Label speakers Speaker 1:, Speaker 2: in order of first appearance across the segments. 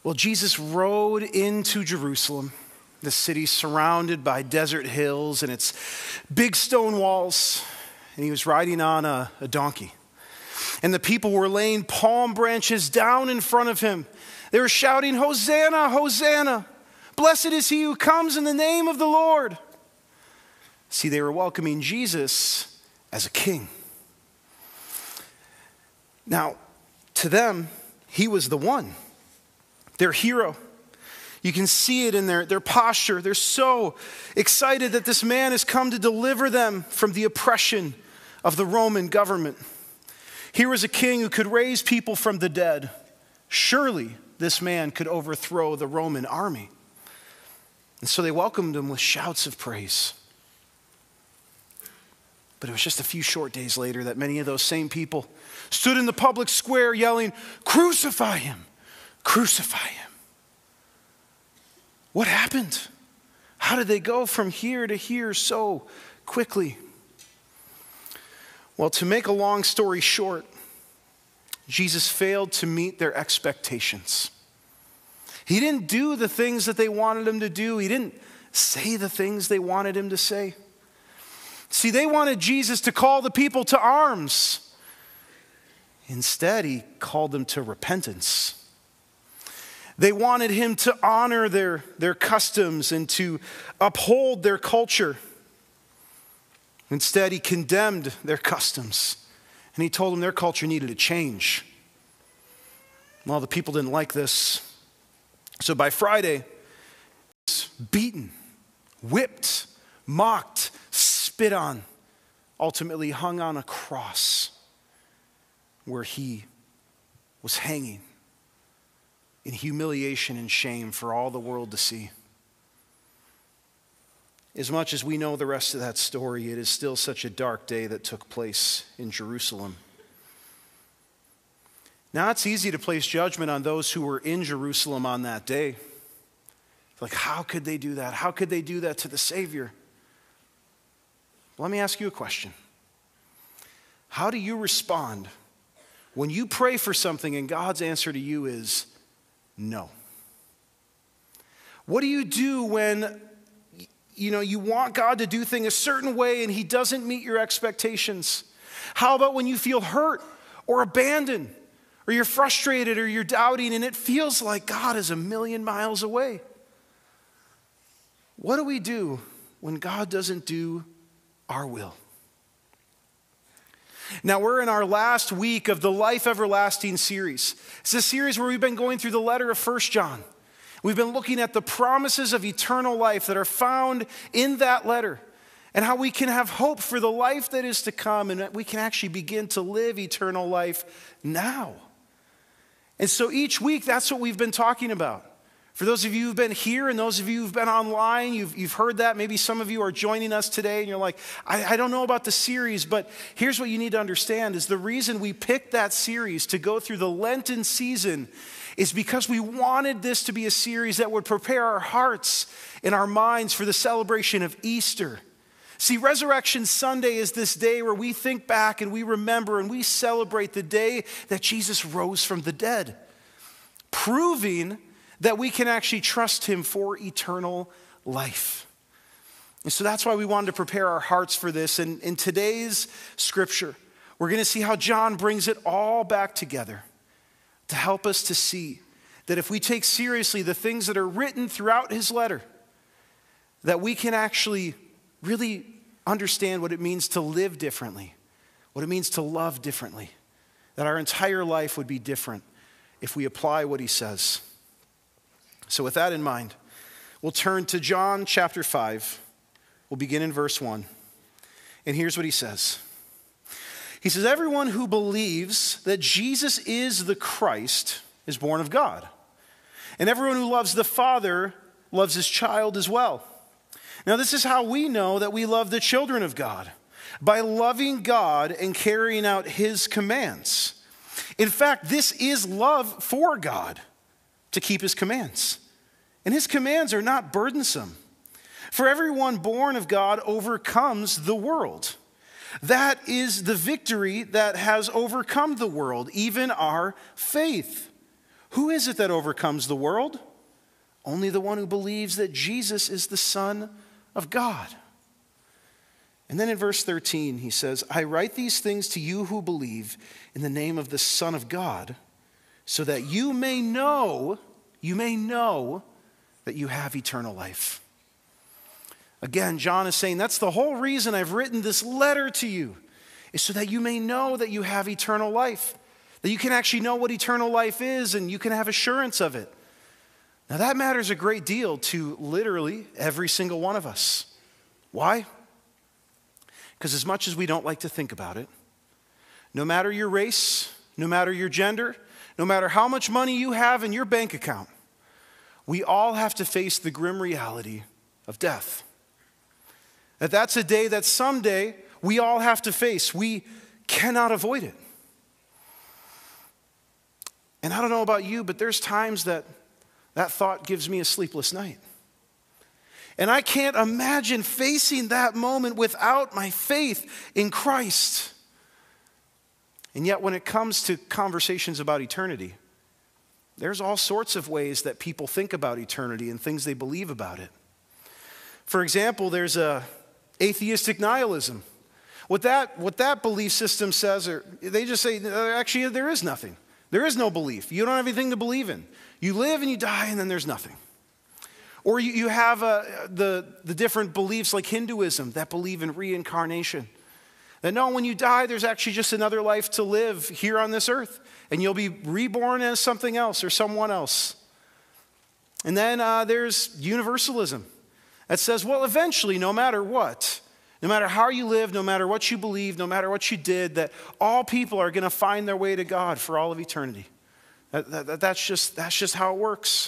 Speaker 1: Well, Jesus rode into Jerusalem, the city surrounded by desert hills and its big stone walls, and he was riding on a donkey. And the people were laying palm branches down in front of him. They were shouting, "Hosanna, Hosanna! Blessed is he who comes in the name of the Lord." See, they were welcoming Jesus as a king. Now, to them, he was the one, their hero. You can see it in their posture. They're so excited that this man has come to deliver them from the oppression of the Roman government. Here was a king who could raise people from the dead. Surely this man could overthrow the Roman army. And so they welcomed him with shouts of praise. But it was just a few short days later that many of those same people stood in the public square yelling, "Crucify him! Crucify him!" What happened? How did they go from here to here so quickly? Well, to make a long story short, Jesus failed to meet their expectations. He didn't do the things that they wanted him to do. He didn't say the things they wanted him to say. See, they wanted Jesus to call the people to arms. Instead, he called them to repentance. They wanted him to honor their customs and to uphold their culture. Instead, he condemned their customs, and he told them their culture needed to change. Well, the people didn't like this. So by Friday, he was beaten, whipped, mocked, spit on, ultimately hung on a cross where he was hanging in humiliation and shame for all the world to see. As much as we know the rest of that story, it is still such a dark day that took place in Jerusalem. Now, it's easy to place judgment on those who were in Jerusalem on that day. Like, how could they do that? How could they do that to the Savior? Let me ask you a question. How do you respond when you pray for something and God's answer to you is no? What do you do when you want God to do things a certain way and he doesn't meet your expectations? How about when you feel hurt or abandoned or you're frustrated or you're doubting and it feels like God is a million miles away? What do we do when God doesn't do our will? Now, we're in our last week of the Life Everlasting series. It's a series where we've been going through the letter of 1 John. We've been looking at the promises of eternal life that are found in that letter and how we can have hope for the life that is to come and that we can actually begin to live eternal life now. And so each week, that's what we've been talking about. For those of you who've been here and those of you who've been online, you've heard that. Maybe some of you are joining us today and you're like, I don't know about the series, but here's what you need to understand is the reason we picked that series to go through the Lenten season is because we wanted this to be a series that would prepare our hearts and our minds for the celebration of Easter. See, Resurrection Sunday is this day where we think back and we remember and we celebrate the day that Jesus rose from the dead, proving that we can actually trust him for eternal life. And so that's why we wanted to prepare our hearts for this. And in today's scripture, we're going to see how John brings it all back together to help us to see that if we take seriously the things that are written throughout his letter, that we can actually really understand what it means to live differently, what it means to love differently, that our entire life would be different if we apply what he says. So with that in mind, we'll turn to John chapter 5. We'll begin in verse 1. And here's what he says. He says, "Everyone who believes that Jesus is the Christ is born of God. And everyone who loves the Father loves his child as well. Now this is how we know that we love the children of God, by loving God and carrying out his commands. In fact, this is love for God, to keep his commands. And his commands are not burdensome. For everyone born of God overcomes the world. That is the victory that has overcome the world, even our faith. Who is it that overcomes the world? Only the one who believes that Jesus is the Son of God. And then in verse 13, he says, I write these things to you who believe in the name of the Son of God, so that you may know that you have eternal life. Again, John is saying that's the whole reason I've written this letter to you, is so that you may know that you have eternal life, that you can actually know what eternal life is and you can have assurance of it. Now that matters a great deal to literally every single one of us. Why? Because as much as we don't like to think about it, no matter your race, no matter your gender, no matter how much money you have in your bank account, we all have to face the grim reality of death. That's a day that someday we all have to face. We cannot avoid it. And I don't know about you, but there's times that thought gives me a sleepless night. And I can't imagine facing that moment without my faith in Christ. And yet when it comes to conversations about eternity, there's all sorts of ways that people think about eternity and things they believe about it. For example, there's atheistic nihilism. What that belief system says, they just say, actually, there is nothing. There is no belief. You don't have anything to believe in. You live and you die and then there's nothing. Or you have the different beliefs like Hinduism that believe in reincarnation. That no, when you die, there's actually just another life to live here on this earth. And you'll be reborn as something else or someone else. And then there's universalism that says, well, eventually, no matter what, no matter how you live, no matter what you believe, no matter what you did, that all people are going to find their way to God for all of eternity. That's just how it works.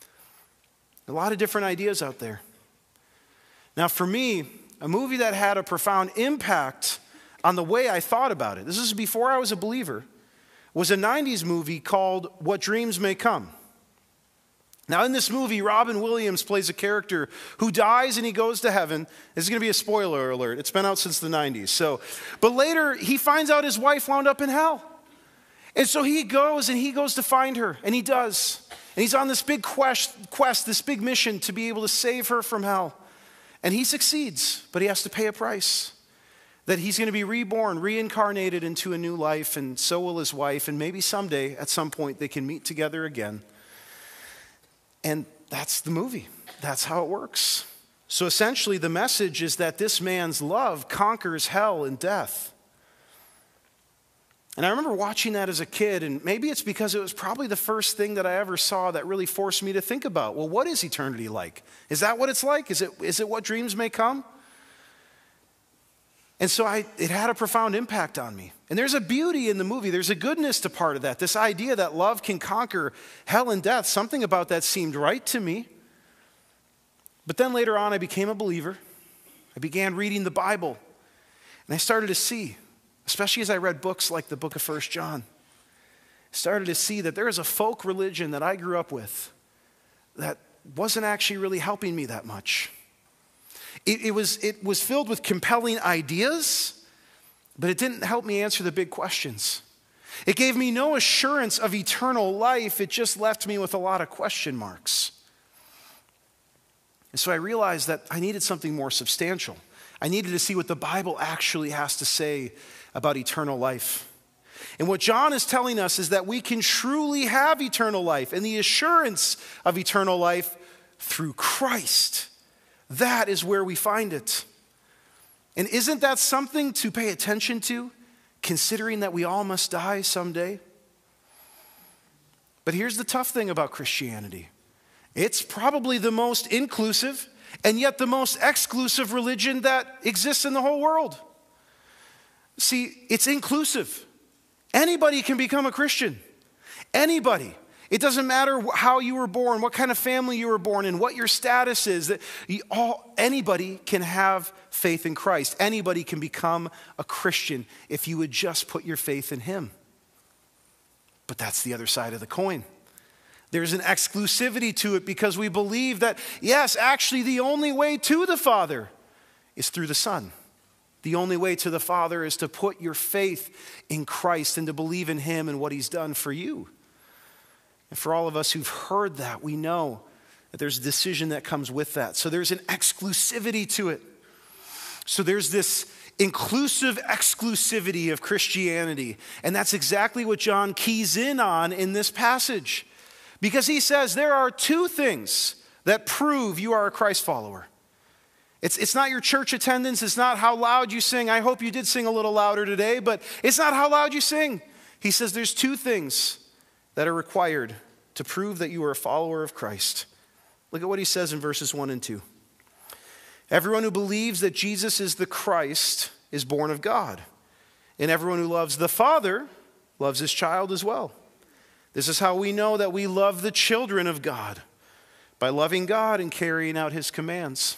Speaker 1: A lot of different ideas out there. Now, for me, a movie that had a profound impact on the way I thought about it, this is before I was a believer, was a 90s movie called What Dreams May Come. Now, in this movie, Robin Williams plays a character who dies and he goes to heaven. This is going to be a spoiler alert. It's been out since the 90s. But later, he finds out his wife wound up in hell. And so he goes to find her, and he does. And he's on this big quest, this big mission to be able to save her from hell. And he succeeds, but he has to pay a price. That he's going to be reborn, reincarnated into a new life, and so will his wife. And maybe someday, at some point, they can meet together again. And that's the movie. That's how it works. So essentially, the message is that this man's love conquers hell and death. And I remember watching that as a kid, and maybe it's because it was probably the first thing that I ever saw that really forced me to think about, well, what is eternity like? Is that what it's like? Is it what dreams may come? And so it had a profound impact on me. And there's a beauty in the movie. There's a goodness to part of that. This idea that love can conquer hell and death, something about that seemed right to me. But then later on, I became a believer. I began reading the Bible. And I started to see, especially as I read books like the book of 1 John, I started to see that there is a folk religion that I grew up with that wasn't actually really helping me that much. It was filled with compelling ideas, but it didn't help me answer the big questions. It gave me no assurance of eternal life. It just left me with a lot of question marks. And so I realized that I needed something more substantial. I needed to see what the Bible actually has to say about eternal life. And what John is telling us is that we can truly have eternal life and the assurance of eternal life through Christ. That is where we find it. And isn't that something to pay attention to, considering that we all must die someday? But here's the tough thing about Christianity. It's probably the most inclusive and yet the most exclusive religion that exists in the whole world. See, it's inclusive. Anybody can become a Christian. Anybody. It doesn't matter how you were born, what kind of family you were born in, what your status is. Anybody can have faith in Christ. Anybody can become a Christian if you would just put your faith in him. But that's the other side of the coin. There's an exclusivity to it because we believe that, yes, actually the only way to the Father is through the Son. The only way to the Father is to put your faith in Christ and to believe in him and what he's done for you. And for all of us who've heard that, we know that there's a decision that comes with that. So there's an exclusivity to it. So there's this inclusive exclusivity of Christianity. And that's exactly what John keys in on in this passage. Because he says there are two things that prove you are a Christ follower. It's not your church attendance. It's not how loud you sing. I hope you did sing a little louder today, but it's not how loud you sing. He says there's two things that are required to prove that you are a follower of Christ. Look at what he says in verses 1 and 2. Everyone who believes that Jesus is the Christ is born of God. And everyone who loves the Father loves his child as well. This is how we know that we love the children of God, by loving God and carrying out his commands.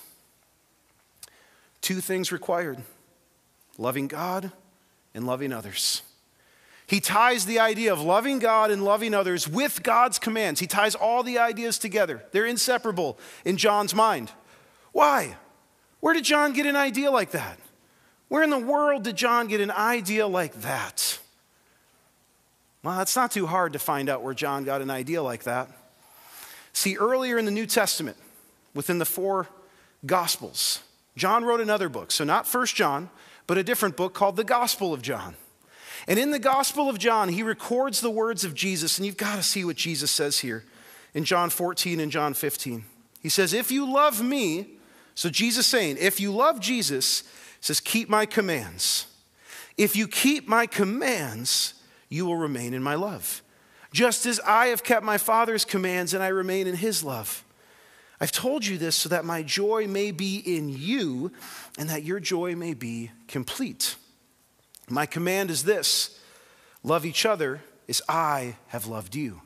Speaker 1: Two things required: loving God and loving others. He ties the idea of loving God and loving others with God's commands. He ties all the ideas together. They're inseparable in John's mind. Why? Where did John get an idea like that? Where in the world did John get an idea like that? Well, it's not too hard to find out where John got an idea like that. See, earlier in the New Testament, within the 4 Gospels, John wrote another book. So not 1 John, but a different book called the Gospel of John. And in the Gospel of John, he records the words of Jesus. And you've got to see what Jesus says here in John 14 and John 15. He says, if you love me, so Jesus saying, if you love Jesus, he says, keep my commands. If you keep my commands, you will remain in my love. Just as I have kept my Father's commands and I remain in his love. I've told you this so that my joy may be in you and that your joy may be complete. My command is this: love each other as I have loved you.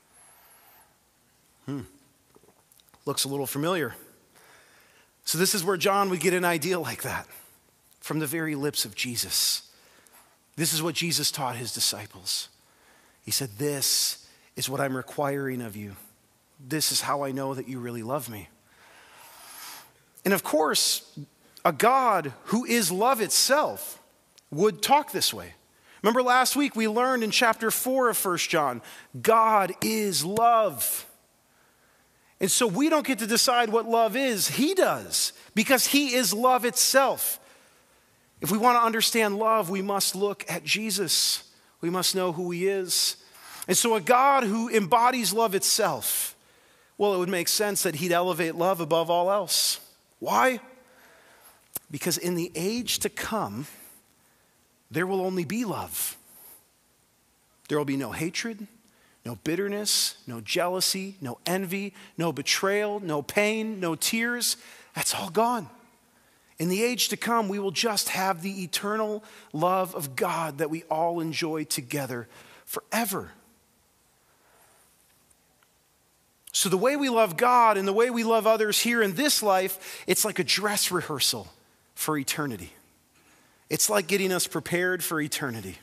Speaker 1: Looks a little familiar. So this is where John would get an idea like that, from the very lips of Jesus. This is what Jesus taught his disciples. He said, this is what I'm requiring of you. This is how I know that you really love me. And of course, a God who is love itself would talk this way. Remember last week we learned in chapter 4 of 1 John, God is love. And so we don't get to decide what love is. He does, because he is love itself. If we want to understand love, we must look at Jesus. We must know who he is. And so a God who embodies love itself, well, it would make sense that he'd elevate love above all else. Why? Because in the age to come, there will only be love. There will be no hatred, no bitterness, no jealousy, no envy, no betrayal, no pain, no tears. That's all gone. In the age to come, we will just have the eternal love of God that we all enjoy together forever. So the way we love God and the way we love others here in this life, it's like a dress rehearsal for eternity. It's like getting us prepared for eternity.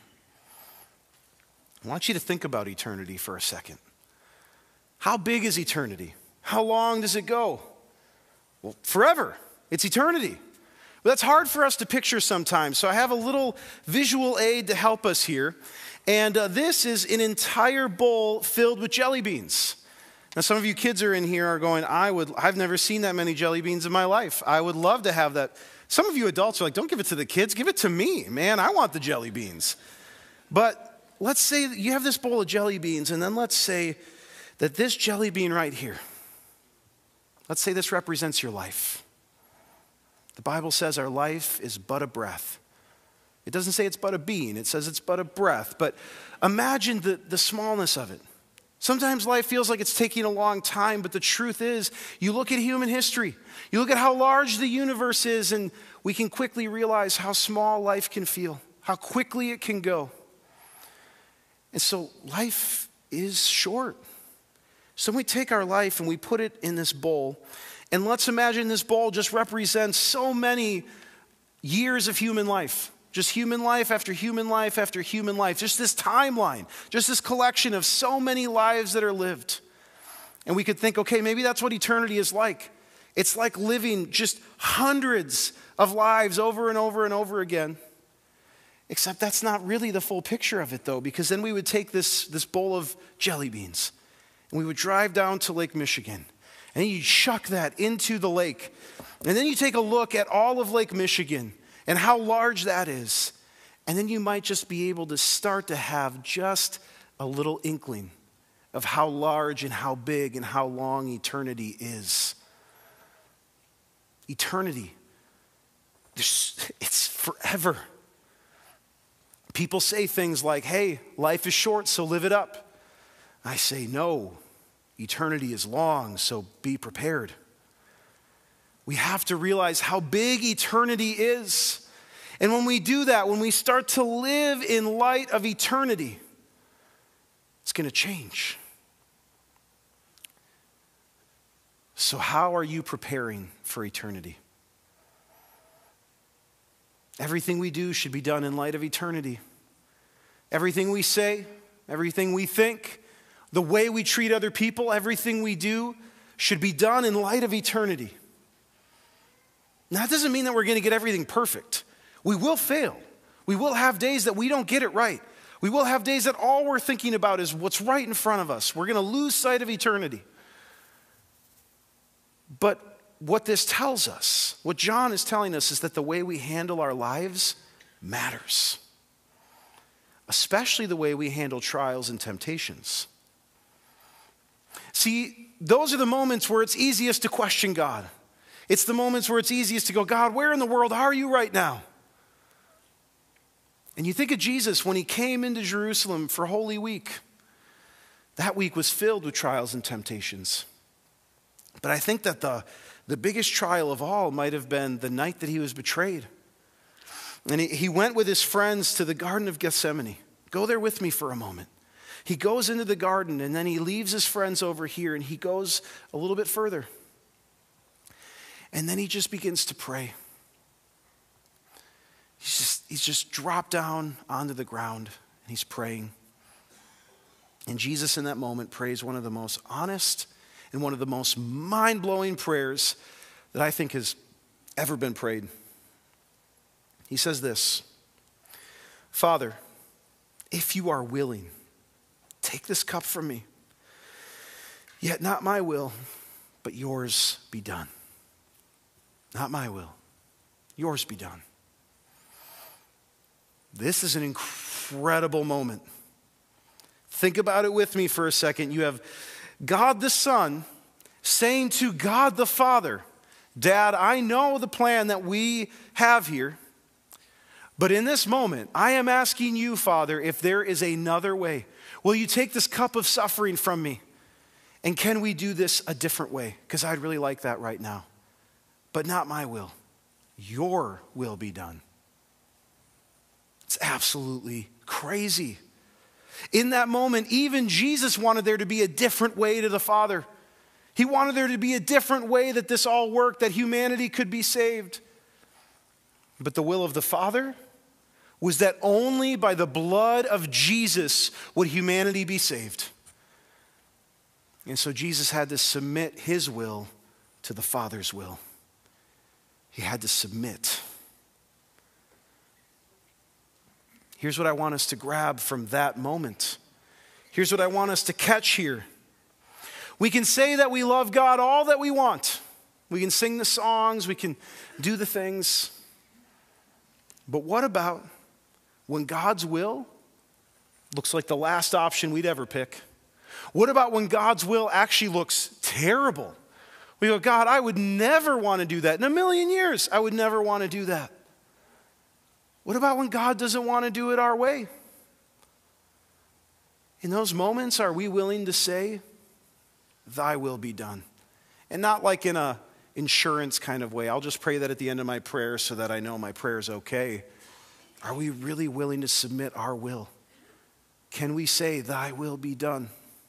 Speaker 1: I want you to think about eternity for a second. How big is eternity? How long does it go? Well, forever. It's eternity. But that's hard for us to picture sometimes. So I have a little visual aid to help us here. And this is an entire bowl filled with jelly beans. Now, some of you kids are in here are going, I've never seen that many jelly beans in my life. I would love to have that. Some of you adults are like, don't give it to the kids, give it to me. Man, I want the jelly beans. But let's say that you have this bowl of jelly beans, and then let's say that this jelly bean right here, let's say this represents your life. The Bible says our life is but a breath. It doesn't say it's but a bean, it says it's but a breath. But imagine the smallness of it. Sometimes life feels like it's taking a long time, but the truth is, you look at human history, you look at how large the universe is, and we can quickly realize how small life can feel, how quickly it can go. And so life is short. So we take our life and we put it in this bowl, and let's imagine this bowl just represents so many years of human life. Just human life after human life after human life. Just this timeline. Just this collection of so many lives that are lived. And we could think, okay, maybe that's what eternity is like. It's like living just hundreds of lives over and over and over again. Except that's not really the full picture of it, though, because then we would take this bowl of jelly beans And we would drive down to Lake Michigan. And then you chuck that into the lake. And then you take a look at all of Lake Michigan and how large that is. And then you might just be able to start to have just a little inkling of how large and how big and how long eternity is. Eternity. It's forever. People say things like, hey, life is short, so live it up. I say, no, eternity is long, so be prepared. We have to realize how big eternity is. And when we do that, when we start to live in light of eternity, it's going to change. So how are you preparing for eternity? Everything we do should be done in light of eternity. Everything we say, everything we think, the way we treat other people, everything we do should be done in light of eternity. Now, that doesn't mean that we're going to get everything perfect. We will fail. We will have days that we don't get it right. We will have days that all we're thinking about is what's right in front of us. We're going to lose sight of eternity. But what this tells us, what John is telling us, is that the way we handle our lives matters. Especially the way we handle trials and temptations. See, those are the moments where it's easiest to question God. It's the moments where it's easiest to go, God, where in the world are you right now? And you think of Jesus when he came into Jerusalem for Holy Week. That week was filled with trials and temptations. But I think that the biggest trial of all might have been the night that he was betrayed. And he went with his friends to the Garden of Gethsemane. Go there with me for a moment. He goes into the garden and then he leaves his friends over here and he goes a little bit further. And then he just begins to pray. He's just dropped down onto the ground and he's praying. And Jesus in that moment prays one of the most honest and one of the most mind-blowing prayers that I think has ever been prayed. He says this, Father, if you are willing, take this cup from me. Yet not my will, but yours be done. Not my will, yours be done. This is an incredible moment. Think about it with me for a second. You have God the Son saying to God the Father, Dad, I know the plan that we have here, but in this moment, I am asking you, Father, if there is another way. Will you take this cup of suffering from me? And can we do this a different way? Because I'd really like that right now. But not my will. Your will be done. It's absolutely crazy. In that moment, even Jesus wanted there to be a different way to the Father. He wanted there to be a different way that this all worked, that humanity could be saved. But the will of the Father was that only by the blood of Jesus would humanity be saved. And so Jesus had to submit his will to the Father's will. He had to submit. Here's what I want us to grab from that moment. Here's what I want us to catch here. We can say that we love God all that we want. We can sing the songs, we can do the things. But what about when God's will looks like the last option we'd ever pick? What about when God's will actually looks terrible? We go, God, I would never want to do that. In a million years, I would never want to do that. What about when God doesn't want to do it our way? In those moments, are we willing to say, thy will be done? And not like in a insurance kind of way. I'll just pray that at the end of my prayer so that I know my prayer is okay. Are we really willing to submit our will? Can we say, thy will be done?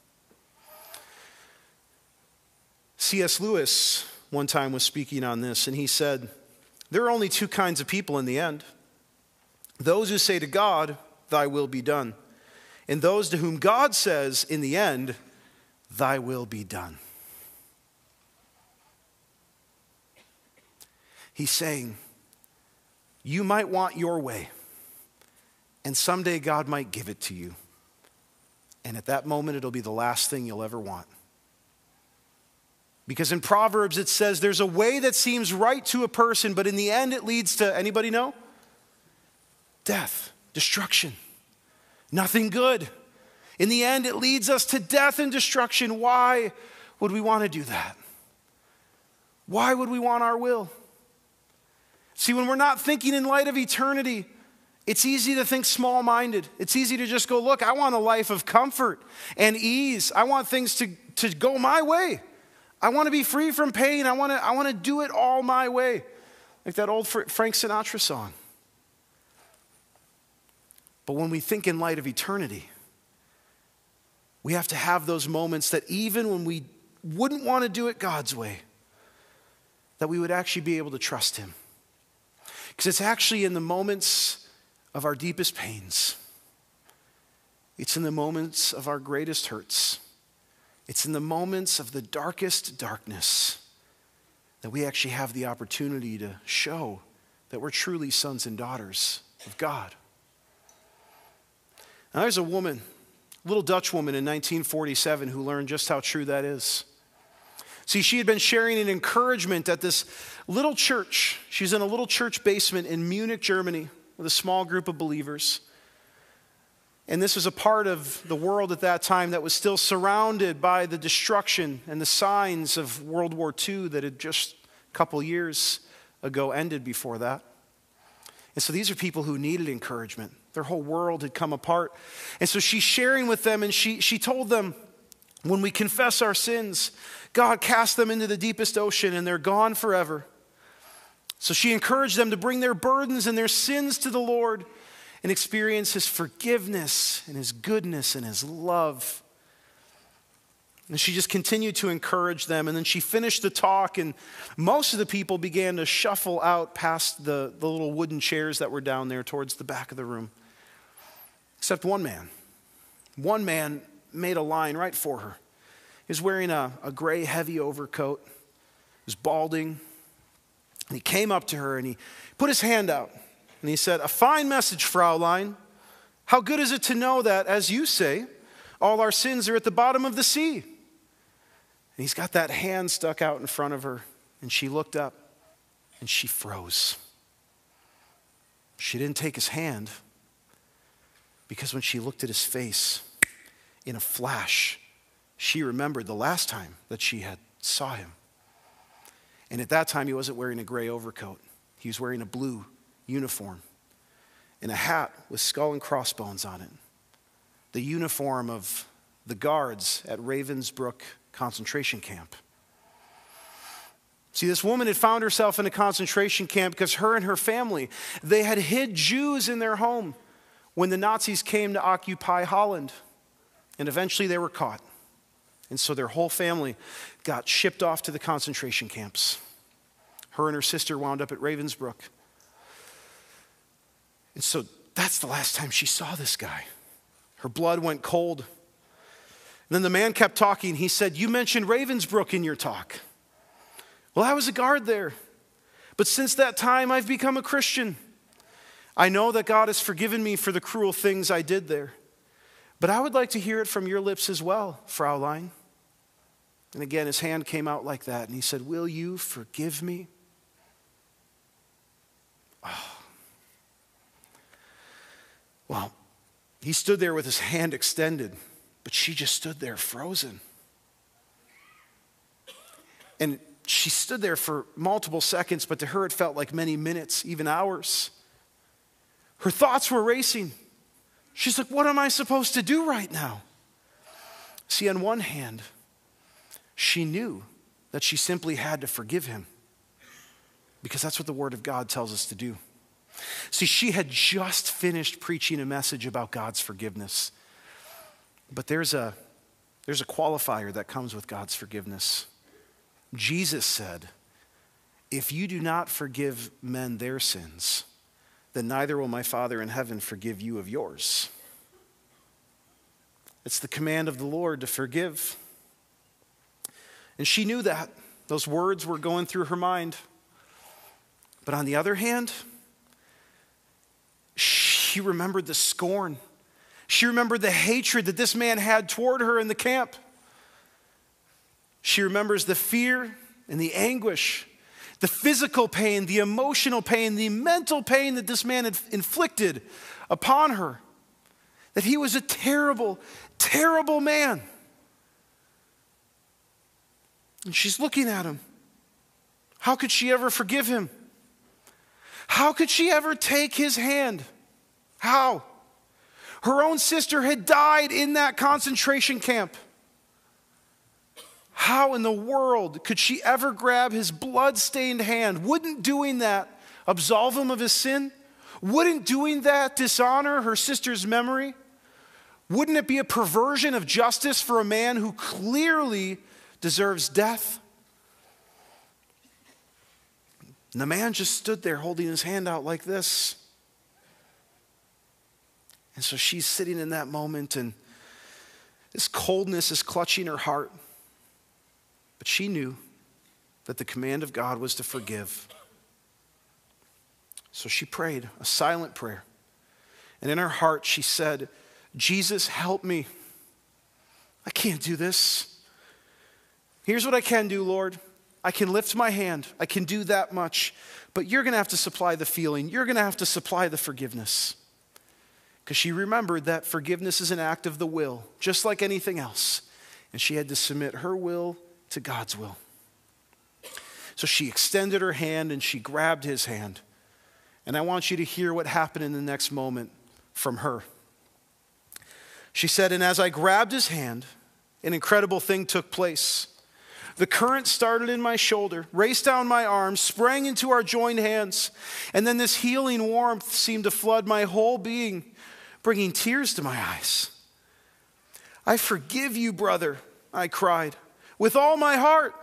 Speaker 1: C.S. Lewis one time was speaking on this, and he said, there are only two kinds of people in the end. Those who say to God, thy will be done, and those to whom God says, in the end, thy will be done. He's saying, you might want your way, and someday God might give it to you. And at that moment, it'll be the last thing you'll ever want. Because in Proverbs it says there's a way that seems right to a person, but in the end it leads to, anybody know? Death, destruction, nothing good. In the end it leads us to death and destruction. Why would we want to do that? Why would we want our will? See, when we're not thinking in light of eternity, it's easy to think small-minded. It's easy to just go, look, I want a life of comfort and ease. I want things to go my way. I want to be free from pain. I want to do it all my way. Like that old Frank Sinatra song. But when we think in light of eternity, we have to have those moments that even when we wouldn't want to do it God's way, that we would actually be able to trust him. Because it's actually in the moments of our deepest pains. It's in the moments of our greatest hurts. It's in the moments of the darkest darkness that we actually have the opportunity to show that we're truly sons and daughters of God. Now there's a woman, a little Dutch woman in 1947 who learned just how true that is. See, she had been sharing an encouragement at this little church. She's in a little church basement in Munich, Germany, with a small group of believers. And this was a part of the world at that time that was still surrounded by the destruction and the signs of World War II that had just a couple years ago ended before that. And so these are people who needed encouragement. Their whole world had come apart. And so she's sharing with them, and she told them, when we confess our sins, God casts them into the deepest ocean and they're gone forever. So she encouraged them to bring their burdens and their sins to the Lord and experience his forgiveness and his goodness and his love. And she just continued to encourage them. And then she finished the talk, and most of the people began to shuffle out past the little wooden chairs that were down there towards the back of the room. Except one man. One man made a line right for her. He was wearing a gray, heavy overcoat. He was balding. And he came up to her and he put his hand out. And he said, "A fine message, Fraulein. How good is it to know that, as you say, all our sins are at the bottom of the sea?" And he's got that hand stuck out in front of her. And she looked up and she froze. She didn't take his hand because when she looked at his face, in a flash, she remembered the last time that she had saw him. And at that time, he wasn't wearing a gray overcoat. He was wearing a blue uniform and a hat with skull and crossbones on it. The uniform of the guards at Ravensbrück concentration camp. See, this woman had found herself in a concentration camp because her and her family, they had hid Jews in their home when the Nazis came to occupy Holland. And eventually they were caught. And so their whole family got shipped off to the concentration camps. Her and her sister wound up at Ravensbrück. And so that's the last time she saw this guy. Her blood went cold. And then the man kept talking. He said, "You mentioned Ravensbrück in your talk." "Well, I was a guard there. But since that time, I've become a Christian. I know that God has forgiven me for the cruel things I did there. But I would like to hear it from your lips as well, Fraulein." And again, his hand came out like that, and he said, "Will you forgive me?" Oh. Well, he stood there with his hand extended, but she just stood there frozen. And she stood there for multiple seconds, but to her it felt like many minutes, even hours. Her thoughts were racing. She's like, what am I supposed to do right now? See, on one hand, she knew that she simply had to forgive him because that's what the Word of God tells us to do. See, she had just finished preaching a message about God's forgiveness. But there's a qualifier that comes with God's forgiveness. Jesus said, "If you do not forgive men their sins, then neither will my Father in heaven forgive you of yours." It's the command of the Lord to forgive. And she knew that. Those words were going through her mind. But on the other hand, she remembered the scorn. She remembered the hatred that this man had toward her in the camp. She remembers the fear and the anguish, the physical pain, the emotional pain, the mental pain that this man had inflicted upon her. That he was a terrible, terrible man. And she's looking at him. How could she ever forgive him? How could she ever take his hand? How? Her own sister had died in that concentration camp. How in the world could she ever grab his blood-stained hand? Wouldn't doing that absolve him of his sin? Wouldn't doing that dishonor her sister's memory? Wouldn't it be a perversion of justice for a man who clearly deserves death? And the man just stood there holding his hand out like this. And so she's sitting in that moment, and this coldness is clutching her heart. But she knew that the command of God was to forgive. So she prayed a silent prayer. And in her heart she said, Jesus, help me. I can't do this. Here's what I can do, Lord. I can lift my hand. I can do that much. But you're going to have to supply the feeling. You're going to have to supply the forgiveness. Because she remembered that forgiveness is an act of the will, just like anything else. And she had to submit her will to God's will. So she extended her hand and she grabbed his hand. And I want you to hear what happened in the next moment from her. She said, and as I grabbed his hand, an incredible thing took place. The current started in my shoulder, raced down my arms, sprang into our joined hands, and then this healing warmth seemed to flood my whole being, bringing tears to my eyes. I forgive you, brother, I cried, with all my heart.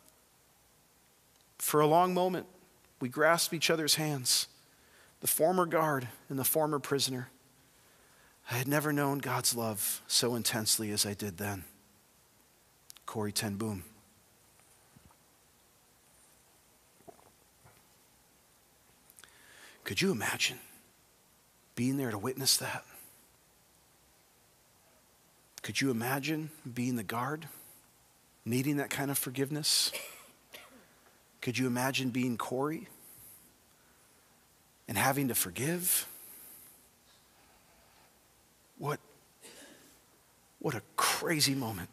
Speaker 1: For a long moment, we grasped each other's hands, the former guard and the former prisoner. I had never known God's love so intensely as I did then. Corrie ten Boom. Could you imagine being there to witness that? Could you imagine being the guard, needing that kind of forgiveness? Could you imagine being Corrie and having to forgive? What a crazy moment.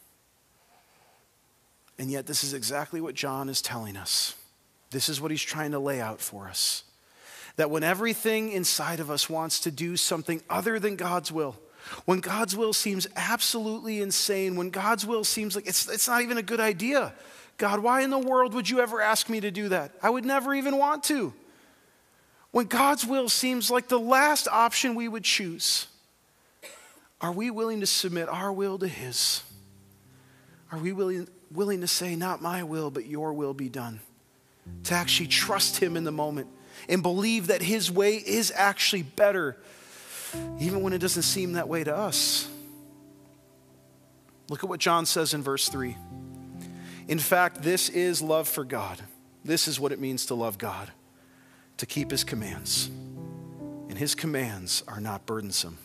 Speaker 1: And yet this is exactly what John is telling us. This is what he's trying to lay out for us. That when everything inside of us wants to do something other than God's will, when God's will seems absolutely insane, when God's will seems like it's not even a good idea. God, why in the world would you ever ask me to do that? I would never even want to. When God's will seems like the last option we would choose, are we willing to submit our will to his? Are we willing to say, not my will, but your will be done? To actually trust him in the moment and believe that his way is actually better, even when it doesn't seem that way to us. Look at what John says in verse 3. In fact, this is love for God. This is what it means to love God, to keep his commands. And his commands are not burdensome.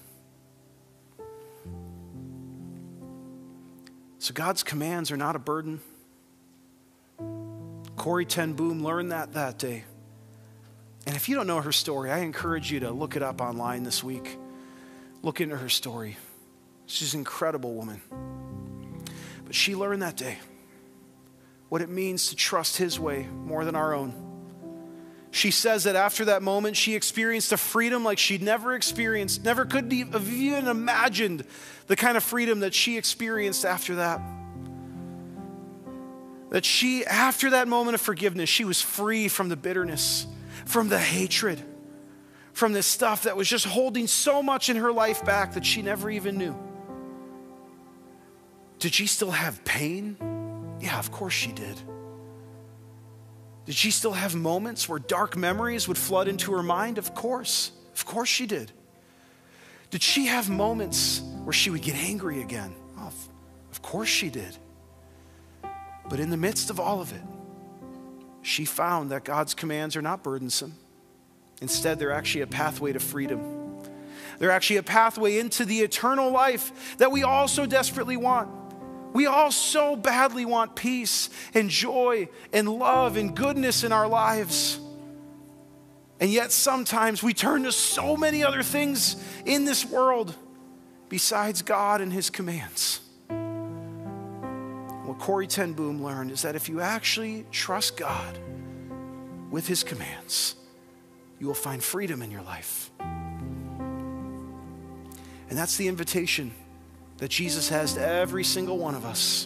Speaker 1: So God's commands are not a burden. Corrie ten Boom learned that day. And if you don't know her story, I encourage you to look it up online this week. Look into her story. She's an incredible woman. But she learned that day what it means to trust his way more than our own. She says that after that moment, she experienced a freedom like she'd never experienced, never could have even imagined the kind of freedom that she experienced after that. That she, after that moment of forgiveness, she was free from the bitterness, from the hatred, from this stuff that was just holding so much in her life back that she never even knew. Did she still have pain? Yeah, of course she did. Did she still have moments where dark memories would flood into her mind? Of course she did. Did she have moments where she would get angry again? Oh, of course she did. But in the midst of all of it, she found that God's commands are not burdensome. Instead, they're actually a pathway to freedom. They're actually a pathway into the eternal life that we all so desperately want. We all so badly want peace and joy and love and goodness in our lives. And yet sometimes we turn to so many other things in this world besides God and his commands. What Corrie ten Boom learned is that if you actually trust God with his commands, you will find freedom in your life. And that's the invitation that Jesus has to every single one of us.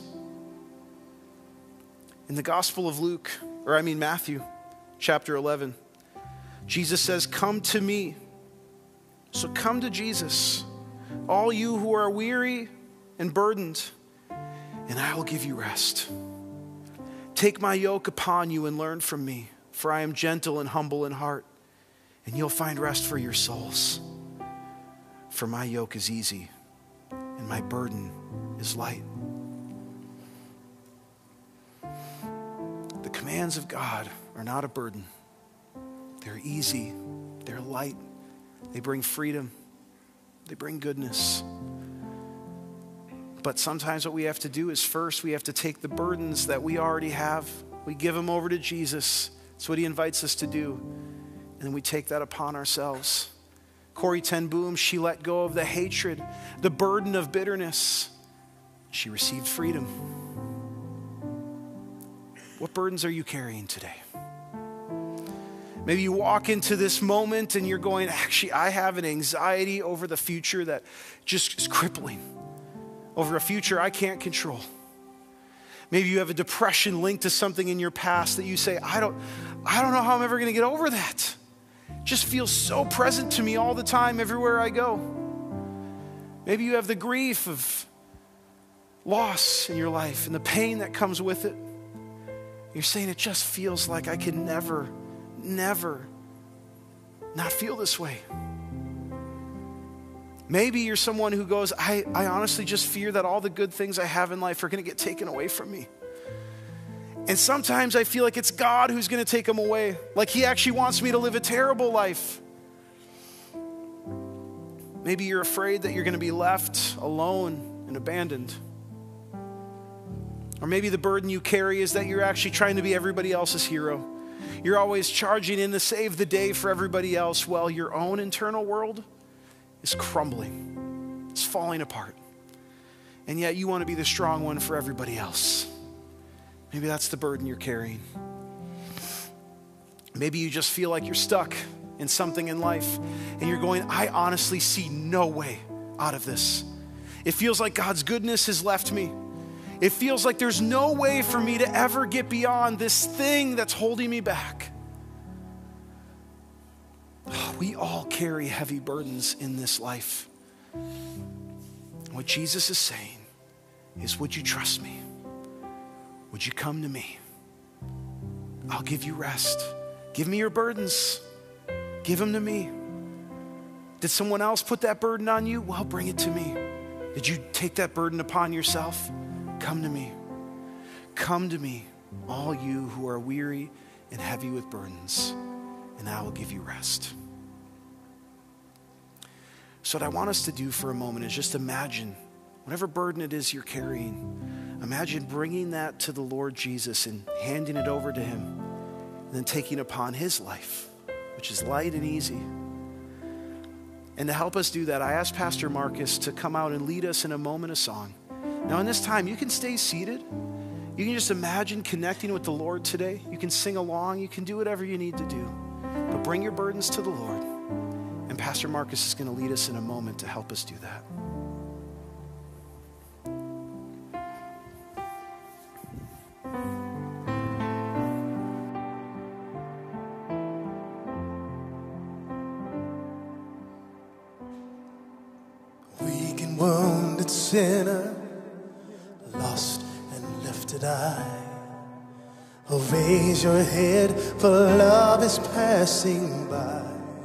Speaker 1: In the Gospel of Matthew, chapter 11, Jesus says, "Come to me." So come to Jesus, all you who are weary and burdened, and I will give you rest. Take my yoke upon you and learn from me, for I am gentle and humble in heart, and you'll find rest for your souls. For my yoke is easy and my burden is light. The commands of God are not a burden. They're easy, they're light, they bring freedom, they bring goodness. But sometimes what we have to do is first we have to take the burdens that we already have, we give them over to Jesus. That's what he invites us to do. And then we take that upon ourselves. Corrie ten Boom, she let go of the hatred, the burden of bitterness. She received freedom. What burdens are you carrying today? Maybe you walk into this moment and you're going, actually, I have an anxiety over the future that just is crippling, over a future I can't control. Maybe you have a depression linked to something in your past that you say, I don't know how I'm ever going to get over that. It just feels so present to me all the time, everywhere I go. Maybe you have the grief of loss in your life and the pain that comes with it. You're saying it just feels like I can never not feel this way. Maybe you're someone who goes, I honestly just fear that all the good things I have in life are going to get taken away from me. And sometimes I feel like it's God who's going to take them away. Like he actually wants me to live a terrible life. Maybe you're afraid that you're going to be left alone and abandoned. Or maybe the burden you carry is that you're actually trying to be everybody else's hero. You're always charging in to save the day for everybody else while your own internal world is crumbling. It's falling apart. And yet you want to be the strong one for everybody else. Maybe that's the burden you're carrying. Maybe you just feel like you're stuck in something in life and you're going, I honestly see no way out of this. It feels like God's goodness has left me. It feels like there's no way for me to ever get beyond this thing that's holding me back. We all carry heavy burdens in this life. What Jesus is saying is, would you trust me? Would you come to me? I'll give you rest. Give me your burdens. Give them to me. Did someone else put that burden on you? Well, bring it to me. Did you take that burden upon yourself? Come to me. Come to me, all you who are weary and heavy with burdens, and I will give you rest. So what I want us to do for a moment is just imagine, whatever burden it is you're carrying, imagine bringing that to the Lord Jesus and handing it over to him, and then taking upon his life, which is light and easy. And to help us do that, I asked Pastor Marcus to come out and lead us in a moment of song. Now in this time, you can stay seated. You can just imagine connecting with the Lord today. You can sing along. You can do whatever you need to do. But bring your burdens to the Lord. And Pastor Marcus is going to lead us in a moment to help us do that.
Speaker 2: Weak and wounded sinner, lost and lifted I. Oh, raise your head, for love is passing by.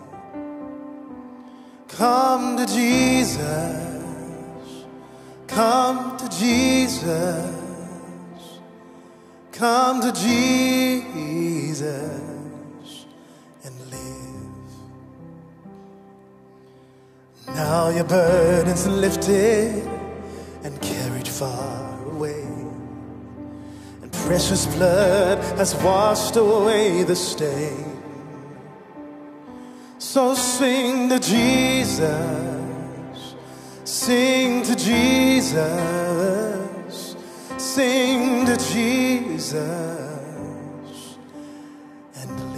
Speaker 2: Come to Jesus, come to Jesus, come to Jesus and live. Now your burden's lifted and carried far away. precious blood has washed away the stain. So sing to Jesus, sing to Jesus, sing to Jesus, and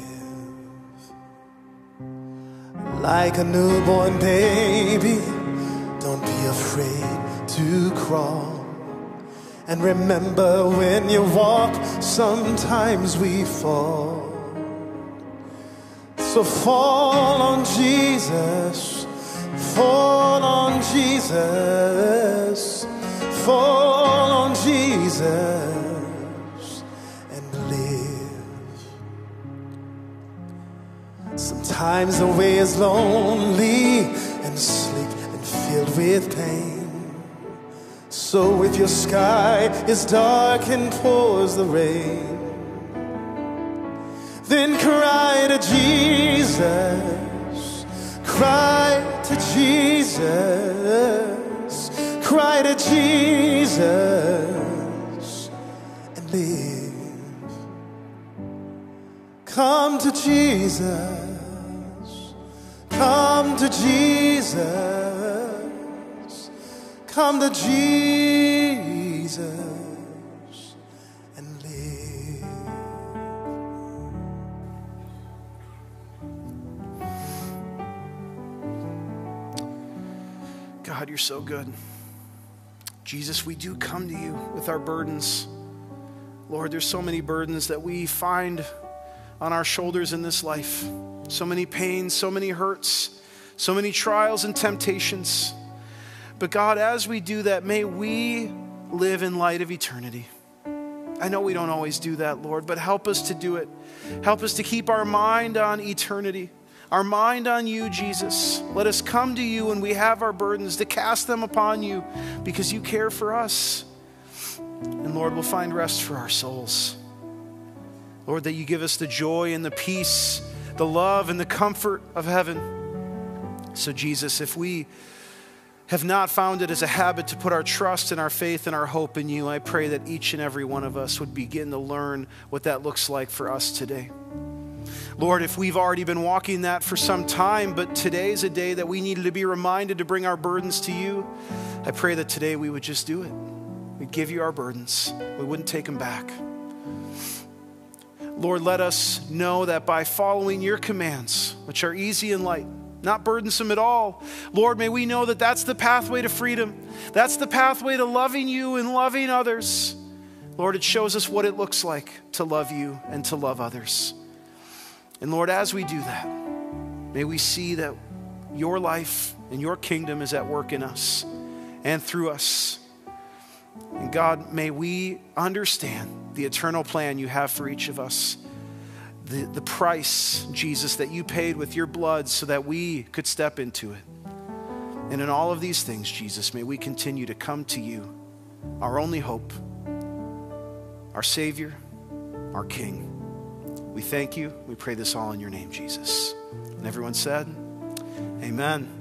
Speaker 2: live. Like a newborn baby, don't be afraid to crawl. And remember, when you walk, sometimes we fall. So fall on Jesus, fall on Jesus, fall on Jesus, and live. Sometimes the way is lonely and sleep and filled with pain. So if your sky is dark and pours the rain, then cry to Jesus, cry to Jesus, cry to Jesus, and live. Come to Jesus, come to Jesus, come to Jesus.
Speaker 1: God, you're so good. Jesus, we do come to you with our burdens. Lord, there's so many burdens that we find on our shoulders in this life. So many pains, so many hurts, so many trials and temptations. But God, as we do that, may we live in light of eternity. I know we don't always do that, Lord, but help us to do it. Help us to keep our mind on eternity. Our mind on you, Jesus. Let us come to you when we have our burdens, to cast them upon you because you care for us. And Lord, we'll find rest for our souls. Lord, that you give us the joy and the peace, the love and the comfort of heaven. So Jesus, if we have not found it as a habit to put our trust and our faith and our hope in you, I pray that each and every one of us would begin to learn what that looks like for us today. Lord, if we've already been walking that for some time, but today is a day that we needed to be reminded to bring our burdens to you, I pray that today we would just do it. We'd give you our burdens. We wouldn't take them back. Lord, let us know that by following your commands, which are easy and light, not burdensome at all, Lord, may we know that that's the pathway to freedom. That's the pathway to loving you and loving others. Lord, it shows us what it looks like to love you and to love others. And Lord, as we do that, may we see that your life and your kingdom is at work in us and through us. And God, may we understand the eternal plan you have for each of us. The price, Jesus, that you paid with your blood so that we could step into it. And in all of these things, Jesus, may we continue to come to you, our only hope, our Savior, our King. We thank you. We pray this all in your name, Jesus. And everyone said, amen.